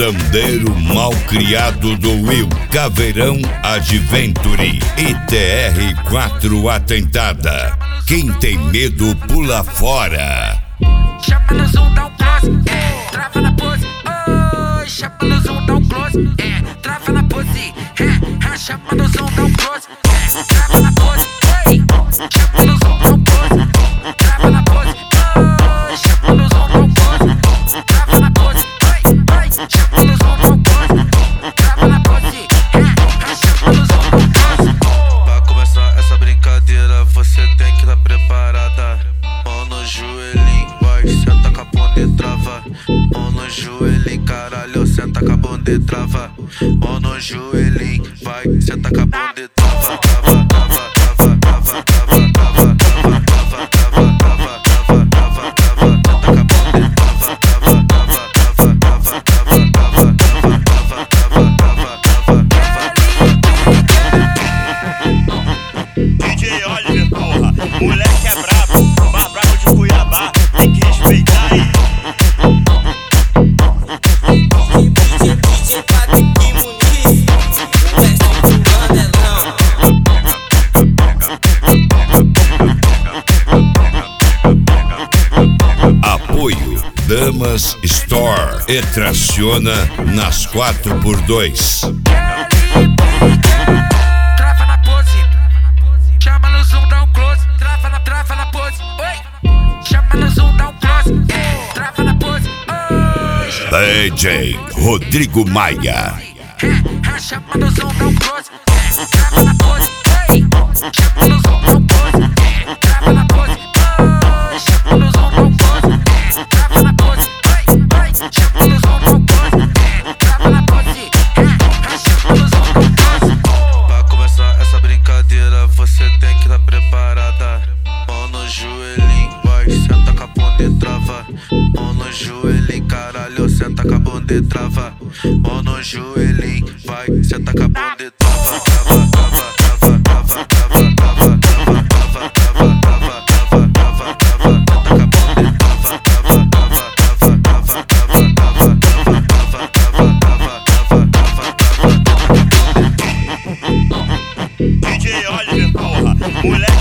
Sambeiro Malcriado do Will, Caveirão Adventure e TR4 Atentada. Quem tem medo pula fora. Chapa no zoom, dá um close, trava na pose, chapa no zoom, dá um close, trava na pose, chapa no zoom, dá um close, trava na pose, chapa no zoom, dá um close, trava na pose, chapa no zoom, dá um close, trava na pose, chapa no zoom, dá um close, trava na pose, chapa no zoom, dá um close. Pra começar essa brincadeira, você tem que estar preparada. Mão no joelhinho, vai, senta com a bunda e trava. Mão no joelhinho, caralho, senta com a bunda e trava. Mão no joelhinho, vai, senta com a bunda e trava. Trava, trava, trava, trava, trava, trava, trava, trava, trava, trava, trava, trava, trava, senta com a bunda e trava. Trava, trava, trava, trava, trava, trava, trava, trava, trava, trava, DJ Oliver, porra, moleque é brabo, brabo de Cuiabá, tem que respeitar aí. Apoio Damas Store e traciona nas 4x2. Trava na pose, chama no zoom, dá um close, trava na pose, chama no zoom, dá um close, trava na pose, DJ Rodrigo Maia. chama no zoom, dá um close, trava na pose, chama no zoom, dá um close, trava na pose, chama no zoom, dá um close, trava na pose, chama no zoom, dá um close, trava na pose, chama no zoom, dá um close. Pra começar essa brincadeira, você tem que estar preparada. Mão no joelhinho, vai, senta com a bunda e trava. Mão no joelhinho, caralho, senta com a bunda e trava. Mão no joelhinho, vai, senta com a bunda e trava. Trava, trava, trava, trava, trava, trava, trava, trava, trava, trava, trava, trava, trava, senta com a bunda e trava. Trava, trava, trava, trava, trava, trava, trava, trava, trava, trava, trava, trava, DJ Oliver, porra, moleque